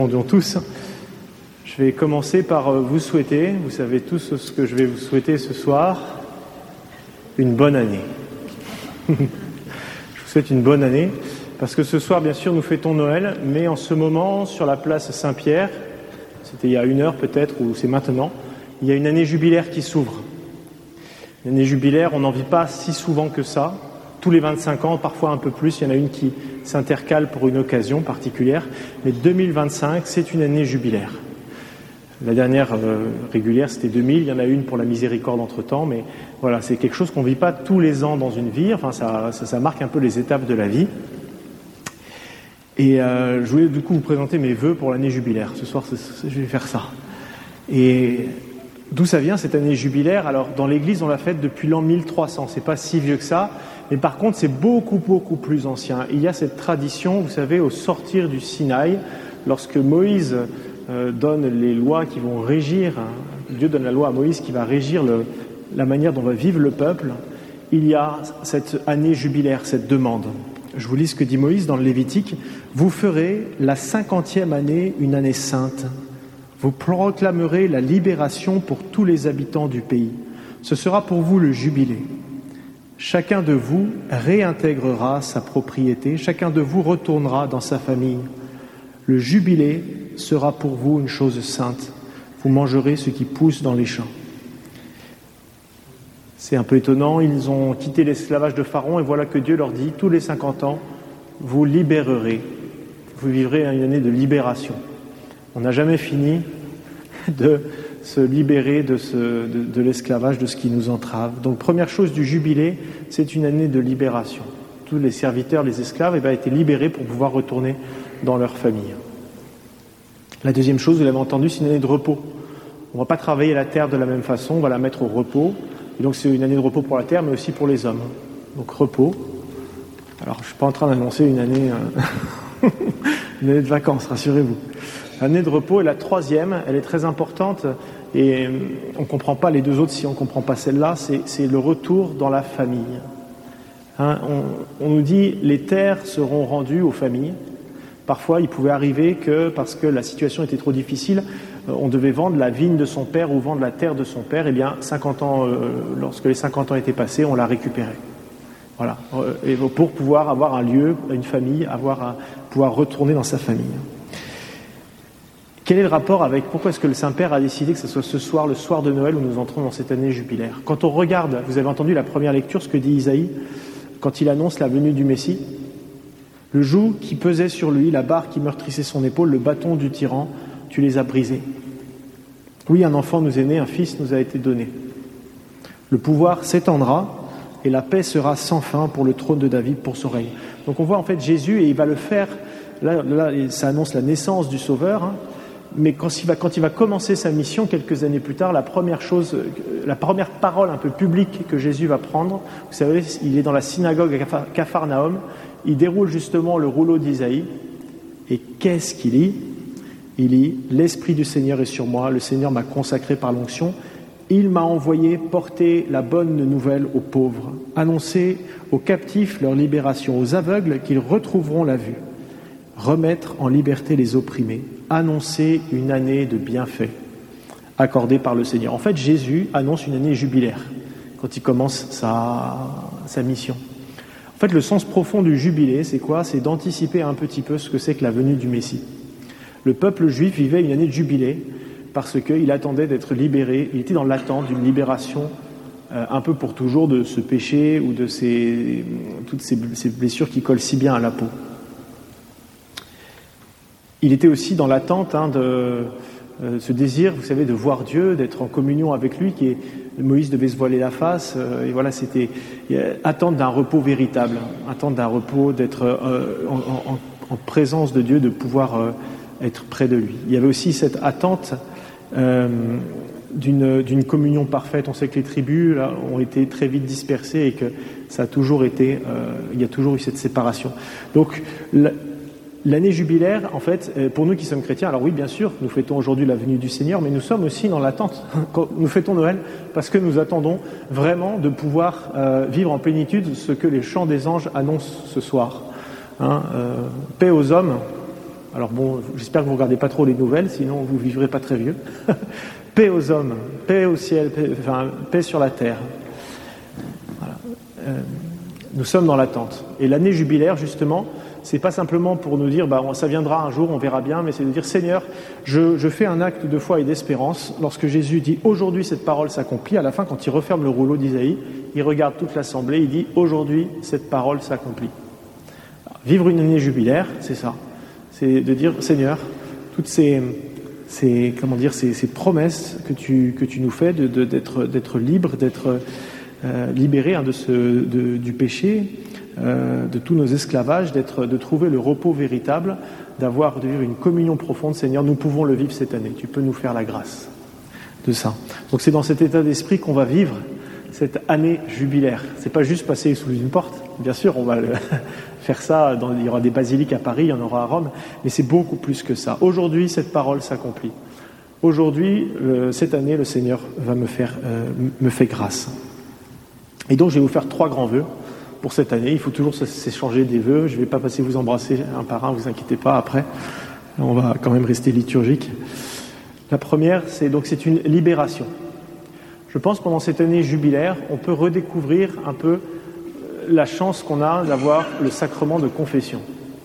Nous tous. Je vais commencer par vous souhaiter, vous savez tous ce que je vais vous souhaiter ce soir, une bonne année. Je vous souhaite une bonne année, parce que ce soir, bien sûr, nous fêtons Noël, mais en ce moment, sur la place Saint-Pierre, c'était il y a 1 heure peut-être, ou c'est maintenant, il y a une année jubilaire qui s'ouvre. Une année jubilaire, on n'en vit pas si souvent que ça. Tous les 25 ans, parfois un peu plus, il y en a une qui s'intercale pour une occasion particulière. Mais 2025, c'est une année jubilaire. La dernière régulière, c'était 2000. Il y en a une pour la miséricorde entre-temps. Mais voilà, c'est quelque chose qu'on ne vit pas tous les ans dans une vie. Enfin, ça marque un peu les étapes de la vie. Et je voulais du coup vous présenter mes vœux pour l'année jubilaire. Ce soir, je vais faire ça. Et d'où ça vient cette année jubilaire? Alors, dans l'Église, on l'a faite depuis l'an 1300. C'est pas si vieux que ça. Mais par contre, c'est beaucoup plus ancien. Il y a cette tradition, vous savez, au sortir du Sinaï, lorsque Moïse donne les lois qui vont régir, Dieu donne la loi à Moïse qui va régir la manière dont va vivre le peuple, il y a cette année jubilaire, cette demande. Je vous lis ce que dit Moïse dans le Lévitique. « Vous ferez la 50e année une année sainte. Vous proclamerez la libération pour tous les habitants du pays. Ce sera pour vous le jubilé. Chacun de vous réintégrera sa propriété, chacun de vous retournera dans sa famille. Le jubilé sera pour vous une chose sainte. Vous mangerez ce qui pousse dans les champs. » C'est un peu étonnant, ils ont quitté l'esclavage de Pharaon et voilà que Dieu leur dit, tous les 50 ans, vous libérerez, vous vivrez une année de libération. On n'a jamais fini de se libérer de l'esclavage, de ce qui nous entrave. Donc, première chose du jubilé, c'est une année de libération. Tous les serviteurs, les esclaves, étaient libérés pour pouvoir retourner dans leur famille. La deuxième chose, vous l'avez entendu, c'est une année de repos. On ne va pas travailler la terre de la même façon, on va la mettre au repos. Et donc, c'est une année de repos pour la terre, mais aussi pour les hommes. Donc, repos. Alors, je ne suis pas en train d'annoncer une année de vacances, rassurez-vous. L'année de repos est la troisième, elle est très importante et on ne comprend pas les deux autres si on ne comprend pas celle-là, c'est le retour dans la famille. On nous dit les terres seront rendues aux familles. Parfois, il pouvait arriver que, parce que la situation était trop difficile, on devait vendre la vigne de son père ou vendre la terre de son père. Eh bien, 50 ans, lorsque les 50 ans étaient passés, on la récupérait. Voilà, et pour pouvoir avoir un lieu, une famille, pouvoir retourner dans sa famille. Quel est le rapport avec pourquoi est-ce que le Saint-Père a décidé que ce soit ce soir, le soir de Noël, où nous entrons dans cette année jubilaire? Quand on regarde, vous avez entendu la première lecture, ce que dit Isaïe, quand il annonce la venue du Messie, le joug qui pesait sur lui, la barre qui meurtrissait son épaule, le bâton du tyran, tu les as brisés. Oui, un enfant nous est né, un fils nous a été donné. Le pouvoir s'étendra et la paix sera sans fin pour le trône de David, pour son règne. Donc on voit en fait Jésus et il va le faire, là ça annonce la naissance du Sauveur, mais quand il va commencer sa mission, quelques années plus tard, la première parole un peu publique que Jésus va prendre, vous savez, il est dans la synagogue à Capharnaüm, il déroule justement le rouleau d'Isaïe, et qu'est-ce qu'il lit? Il lit « L'Esprit du Seigneur est sur moi, le Seigneur m'a consacré par l'onction, il m'a envoyé porter la bonne nouvelle aux pauvres, annoncer aux captifs leur libération, aux aveugles qu'ils retrouveront la vue, remettre en liberté les opprimés, annoncer une année de bienfaits accordée par le Seigneur. » En fait, Jésus annonce une année jubilaire quand il commence sa mission. En fait, le sens profond du jubilé, c'est quoi? C'est d'anticiper un petit peu ce que c'est que la venue du Messie. Le peuple juif vivait une année de jubilé parce qu'il attendait d'être libéré, il était dans l'attente d'une libération un peu pour toujours de ce péché ou de toutes ces blessures qui collent si bien à la peau. Il était aussi dans l'attente de ce désir, vous savez, de voir Dieu, d'être en communion avec lui, Moïse devait se voiler la face, et voilà, c'était attente d'un repos véritable, attente d'un repos, d'être en présence de Dieu, de pouvoir être près de lui. Il y avait aussi cette attente d'une communion parfaite. On sait que les tribus là, ont été très vite dispersées et que ça a toujours été, il y a toujours eu cette séparation. Donc, l'année jubilaire, en fait, pour nous qui sommes chrétiens, alors oui, bien sûr, nous fêtons aujourd'hui la venue du Seigneur, mais nous sommes aussi dans l'attente. Quand nous fêtons Noël, parce que nous attendons vraiment de pouvoir vivre en plénitude ce que les chants des anges annoncent ce soir. Paix aux hommes, Alors bon, j'espère que vous ne regardez pas trop les nouvelles, sinon vous ne vivrez pas très vieux. Paix aux hommes, paix au ciel, paix sur la terre. Voilà. Nous sommes dans l'attente. Et l'année jubilaire, justement, c'est pas simplement pour nous dire ça viendra un jour, on verra bien, mais c'est de dire Seigneur, je fais un acte de foi et d'espérance. Lorsque Jésus dit aujourd'hui cette parole s'accomplit, à la fin quand il referme le rouleau d'Isaïe, il regarde toute l'assemblée, il dit aujourd'hui cette parole s'accomplit. Vivre une année jubilaire, c'est ça. C'est de dire Seigneur, toutes ces promesses que tu nous fais d'être libre, d'être libéré du péché, de tous nos esclavages, de trouver le repos véritable, de vivre une communion profonde, Seigneur, nous pouvons le vivre cette année. Tu peux nous faire la grâce de ça. Donc c'est dans cet état d'esprit qu'on va vivre cette année jubilaire. C'est pas juste passer sous une porte. Bien sûr, on va faire ça. Il y aura des basiliques à Paris, il y en aura à Rome, mais c'est beaucoup plus que ça. Aujourd'hui, cette parole s'accomplit. Aujourd'hui, cette année, le Seigneur va me fait grâce. Et donc, je vais vous faire 3 grands vœux pour cette année. Il faut toujours s'échanger des vœux. Je ne vais pas passer vous embrasser un par un, vous inquiétez pas. Après, on va quand même rester liturgique. La première, c'est une libération. Je pense pendant cette année jubilaire, on peut redécouvrir un peu la chance qu'on a d'avoir le sacrement de confession.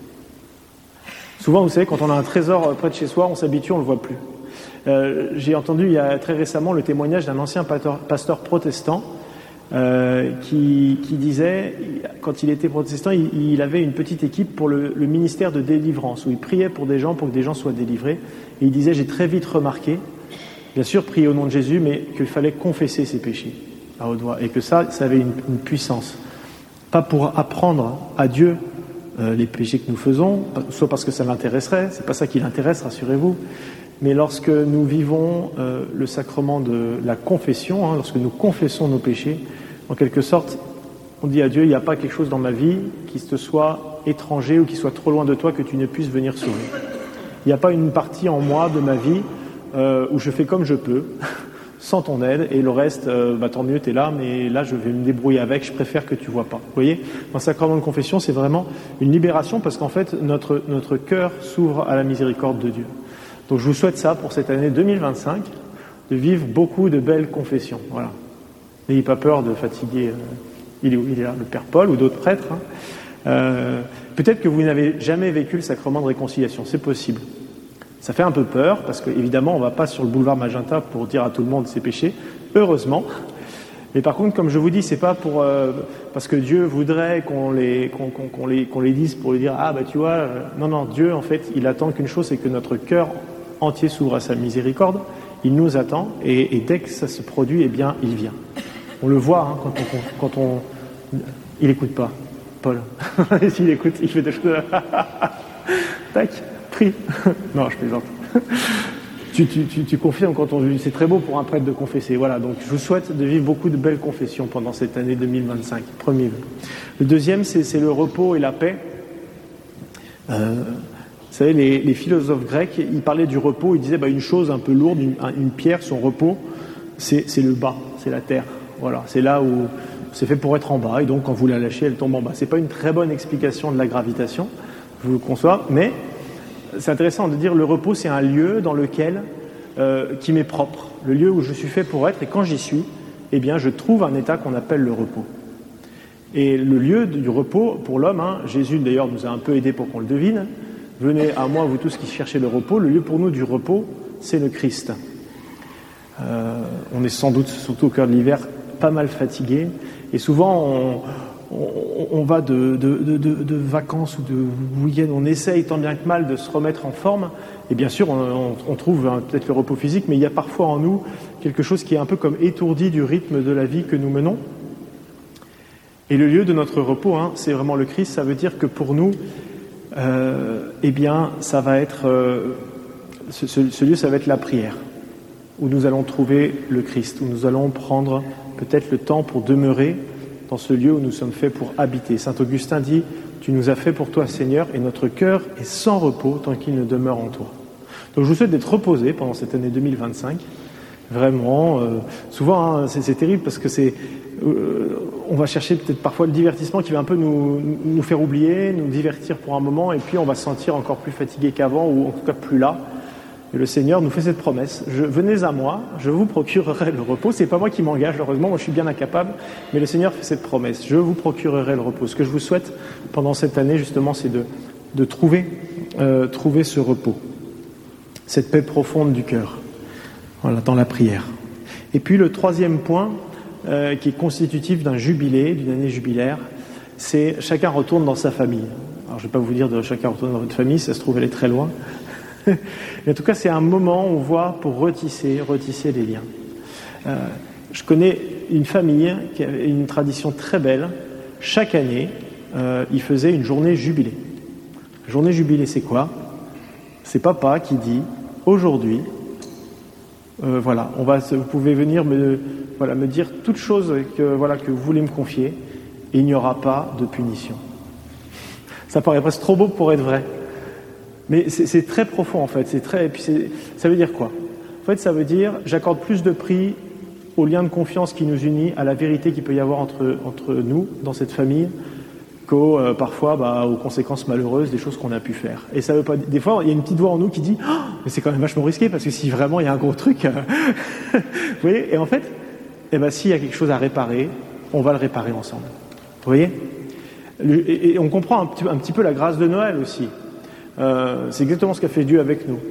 Souvent, vous savez, quand on a un trésor près de chez soi, on s'habitue, on ne le voit plus. J'ai entendu il y a très récemment le témoignage d'un ancien pasteur protestant qui disait, quand il était protestant, il avait une petite équipe pour le ministère de délivrance, où il priait pour des gens, pour que des gens soient délivrés. Et il disait, j'ai très vite remarqué, bien sûr, prier au nom de Jésus, mais qu'il fallait confesser ses péchés à haute voix, et que ça avait une puissance. Pas pour apprendre à Dieu les péchés que nous faisons, soit parce que ça l'intéresserait, c'est pas ça qui l'intéresse, rassurez-vous, mais lorsque nous vivons le sacrement de la confession, lorsque nous confessons nos péchés, en quelque sorte, on dit à Dieu, il n'y a pas quelque chose dans ma vie qui te soit étranger ou qui soit trop loin de toi que tu ne puisses venir sauver. Il n'y a pas une partie en moi de ma vie où je fais comme je peux, sans ton aide, et le reste, tant mieux, tu es là, mais là, je vais me débrouiller avec, je préfère que tu ne vois pas. Vous voyez, dans le sacrement de confession, c'est vraiment une libération, parce qu'en fait, notre cœur s'ouvre à la miséricorde de Dieu. Donc je vous souhaite ça pour cette année 2025, de vivre beaucoup de belles confessions. Voilà. N'ayez pas peur de fatiguer, il est où ? Il est là, le Père Paul ou d'autres prêtres. Peut-être que vous n'avez jamais vécu le sacrement de réconciliation, c'est possible. Ça fait un peu peur, parce qu'évidemment, on ne va pas sur le boulevard Magenta pour dire à tout le monde ses péchés, heureusement. Mais par contre, comme je vous dis, c'est pas parce que Dieu voudrait qu'on les dise pour lui dire tu vois, non, Dieu en fait, il attend qu'une chose, c'est que notre cœur entier s'ouvre à sa miséricorde. Il nous attend et dès que ça se produit, eh bien, il vient. On le voit quand on il écoute pas, Paul. S'il écoute, il fait des choses. Tac, prie. Non, je plaisante. Tu confirmes quand on dit c'est très beau pour un prêtre de confesser. Voilà, donc je vous souhaite de vivre beaucoup de belles confessions pendant cette année 2025. Premier vœu. Le deuxième, c'est le repos et la paix. Vous savez, les philosophes grecs, ils parlaient du repos, ils disaient une chose un peu lourde, une pierre, son repos, c'est le bas, c'est la terre. Voilà, c'est là où c'est fait pour être en bas, et donc quand vous la lâchez, elle tombe en bas. C'est pas une très bonne explication de la gravitation, je vous le conçois, mais c'est intéressant de dire le repos, c'est un lieu dans lequel qui m'est propre, le lieu où je suis fait pour être, et quand j'y suis, eh bien, je trouve un état qu'on appelle le repos. Et le lieu du repos pour l'homme, Jésus d'ailleurs nous a un peu aidé pour qu'on le devine. Venez à moi, vous tous qui cherchez le repos. Le lieu pour nous du repos, c'est le Christ. On est sans doute, surtout au cœur de l'hiver, pas mal fatigué, et souvent on va de vacances ou de week-end, on essaye tant bien que mal de se remettre en forme, et bien sûr on trouve peut-être le repos physique, mais il y a parfois en nous quelque chose qui est un peu comme étourdi du rythme de la vie que nous menons. Et le lieu de notre repos, c'est vraiment le Christ. Ça veut dire que pour nous, eh bien, ça va être ce lieu, ça va être la prière, où nous allons trouver le Christ, où nous allons prendre peut-être le temps pour demeurer dans ce lieu où nous sommes faits pour habiter. Saint Augustin dit « Tu nous as fait pour toi, Seigneur, et notre cœur est sans repos tant qu'il ne demeure en toi. » Donc je vous souhaite d'être reposés pendant cette année 2025 Vraiment, souvent, hein, c'est terrible parce que on va chercher peut-être parfois le divertissement qui va un peu nous faire oublier, nous divertir pour un moment, et puis on va se sentir encore plus fatigué qu'avant, ou en tout cas plus là. Et le Seigneur nous fait cette promesse: venez à moi, je vous procurerai le repos. C'est pas moi qui m'engage, heureusement, moi je suis bien incapable, mais le Seigneur fait cette promesse: je vous procurerai le repos. Ce que je vous souhaite pendant cette année, justement, c'est de trouver ce repos, cette paix profonde du cœur, voilà, dans la prière. Et puis le troisième point, qui est constitutif d'un jubilé, d'une année jubilaire, c'est chacun retourne dans sa famille. Alors je ne vais pas vous dire de chacun retourne dans votre famille, ça se trouve elle est très loin. Mais en tout cas, c'est un moment, on voit, pour retisser les liens. Je connais une famille qui avait une tradition très belle. Chaque année, ils faisaient une journée jubilée. Journée jubilée, c'est quoi? C'est papa qui dit: aujourd'hui, voilà, vous pouvez venir me dire toute chose que vous voulez me confier, et il n'y aura pas de punition. Ça paraît presque trop beau pour être vrai. Mais c'est très profond en fait, et puis ça veut dire quoi? En fait, ça veut dire j'accorde plus de prix au lien de confiance qui nous unit, à la vérité qu'il peut y avoir entre nous dans cette famille, parfois aux conséquences malheureuses des choses qu'on a pu faire. Et ça veut pas, des fois il y a une petite voix en nous qui dit: oh, mais c'est quand même vachement risqué, parce que si vraiment il y a un gros truc, vous voyez. Et en fait, s'il y a quelque chose à réparer, on va le réparer ensemble. Vous voyez. Et on comprend un petit peu la grâce de Noël aussi. C'est exactement ce qu'a fait Dieu avec nous.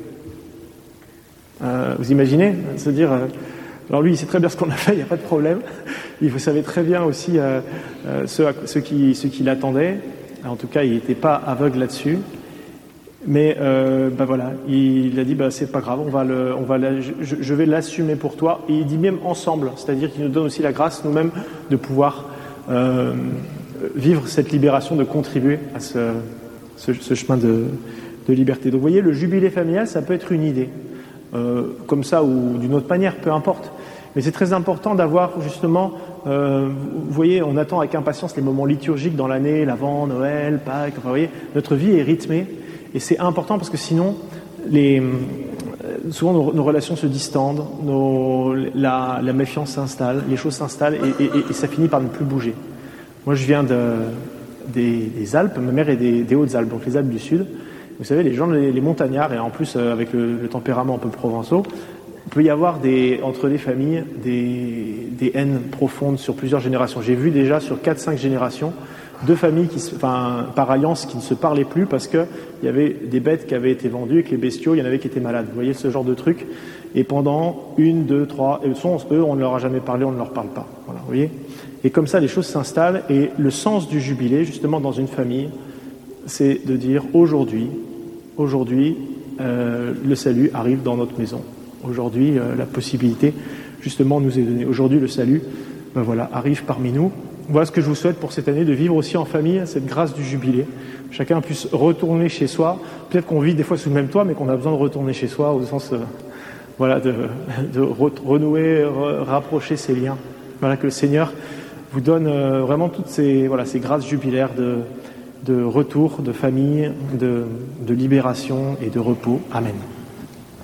Vous imaginez, c'est-à-dire, alors lui il sait très bien ce qu'on a fait, il n'y a pas de problème. Il savait très bien aussi ce qui l'attendait. En tout cas, il n'était pas aveugle là-dessus. Mais il a dit c'est pas grave, je vais l'assumer pour toi. Et il dit même ensemble, c'est-à-dire qu'il nous donne aussi la grâce nous-mêmes de pouvoir vivre cette libération, de contribuer à ce chemin de liberté. Donc vous voyez, le jubilé familial, ça peut être une idée, comme ça ou d'une autre manière, peu importe. Mais c'est très important d'avoir justement, vous voyez, on attend avec impatience les moments liturgiques dans l'année, l'Avent, Noël, Pâques, vous voyez, notre vie est rythmée, et c'est important parce que sinon, souvent nos relations se distendent, la méfiance s'installe, les choses s'installent, et ça finit par ne plus bouger. Moi je viens des Alpes, ma mère est des Hautes-Alpes, donc les Alpes du Sud. Vous savez, les gens, les montagnards, et en plus avec le tempérament un peu provençaux, il peut y avoir entre les familles des haines profondes sur plusieurs générations. J'ai vu déjà sur 4-5 générations, 2 familles par alliance qui ne se parlaient plus parce qu'il y avait des bêtes qui avaient été vendues et que les bestiaux, il y en avait qui étaient malades. Vous voyez ce genre de truc. Et pendant 1, 2, 3, eux, on ne leur a jamais parlé, on ne leur parle pas. Voilà, vous voyez. Et comme ça, les choses s'installent, et le sens du jubilé, justement, dans une famille, c'est de dire aujourd'hui, le salut arrive dans notre maison. Aujourd'hui, la possibilité, justement, nous est donnée. Aujourd'hui, le salut, arrive parmi nous. Voilà ce que je vous souhaite pour cette année, de vivre aussi en famille cette grâce du jubilé. Chacun puisse retourner chez soi. Peut-être qu'on vit des fois sous le même toit, mais qu'on a besoin de retourner chez soi, au sens, de renouer, rapprocher ces liens. Voilà, que le Seigneur vous donne vraiment toutes ces grâces jubilaires de retour, de famille, de libération et de repos. Amen.